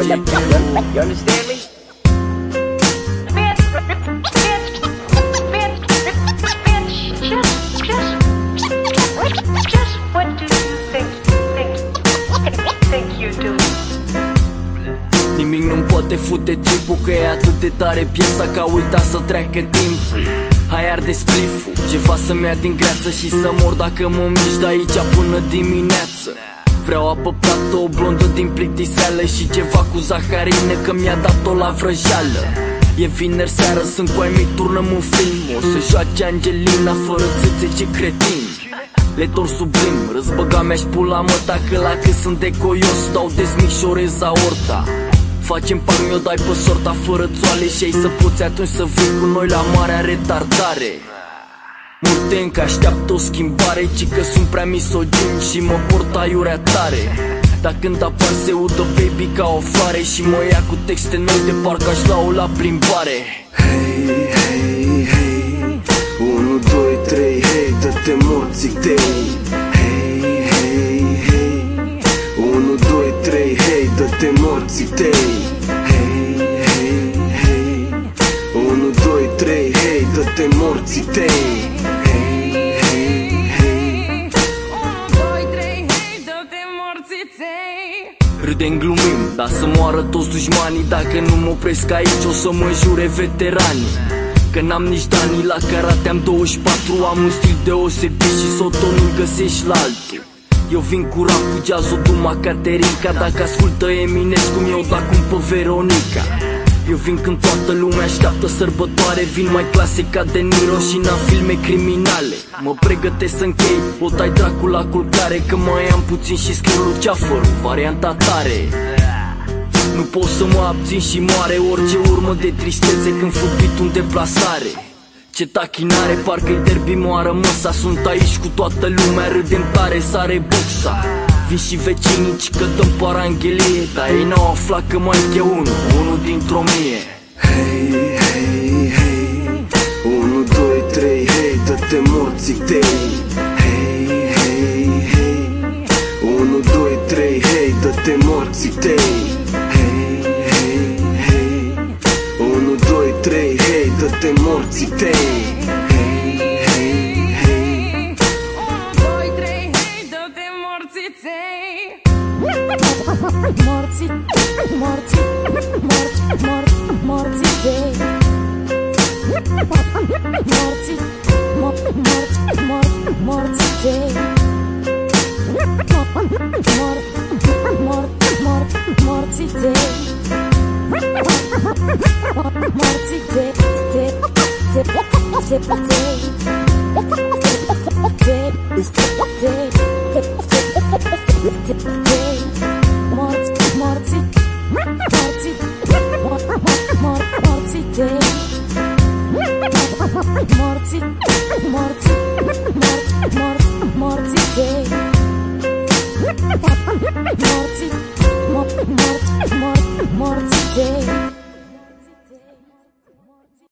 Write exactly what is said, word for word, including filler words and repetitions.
You understand me? Nimic nu-mi poate fute tripul, că e atât de tare piesa că a uitat să treacă timpul. Hai arde spliful, ceva să-mi ia din greață și să mor dacă mă mișc de aici până dimineață. Vreau apă plată, o blondă din plictiseală și ceva cu zaharină, că mi-a dat-o la vrăjeală. E vineri seară, sunt cu ai mei, turnăm un film. O să joace Angelina fără țâțe, ce cretin. Le torn sublim, răzbăga mea-și pula măta, că la cât sunt de coios dau dezmicșorez aorta. Facem pagni, o dai pe sorta fără țoale și ai să poți atunci să vii cu noi la marea retardare. Multe încă așteaptă o schimbare, ci că sunt prea misogin și mă port aiurea tare. Dar când apar se udă baby ca o floare și mă ia cu texte noi de parcă aș lua-o la plimbare. Hei, hei, hei, unu, doi, trei, hei, dă-te morții tăi. Hei, hei, hei, unu, doi, trei, hei, dă-te morții tăi. Hei, hei, hei, unu, doi, trei, hei, dă-te morții tăi. Râdem, glumim, dar să moară toți dușmanii. Dacă nu mă opresc aici o să mă jure veteranii. Că n-am nici Dani, la karate am douăzeci și patru. Am un stil deosebit și soto nu-l găsești la altul. Eu vin cu rap, cu jazz-o, Duma, Caterinca. Dacă ascultă Eminescu, mi-o da cum pe Veronica. Eu vin când toată lumea așteaptă sărbătoare. Vin mai clasic ca De Niro și n-am filme criminale. Mă pregătesc să închei, o dai dracu la culcare, că mai am puțin și scriu Luceafărul, varianta tare. Nu pot să mă abțin și moare orice urmă de tristețe când fut beat-ul în deplasare. Ce tachinare, parcă-i derby, moară măsa. Sunt aici cu toată lumea, râdem tare, sare boxa. Vin și vecinii, ci că dăm paranghelie, dar ei n-au aflat că mai e unul, unul dintr-o mie. Hei, hei, hei, unu, doi, trei, hei, dă-te morții tăi. Hei, hei, hei, unu, doi, trei, hei, dă-te morții tăi. Hei, hei, hei, unu, doi, trei, hei, dă-te morții tăi. Morții, morții, morți, morți, morții tăi. Morții, morți, morți, morții tăi. Mor, mor, mor, morții tăi. Morții tăi, tăi, tăi, tăi, tăi. Morții, morții, morții, morții tăi. Morții, morții, morții, morții tăi. Morții, morții, morții tăi.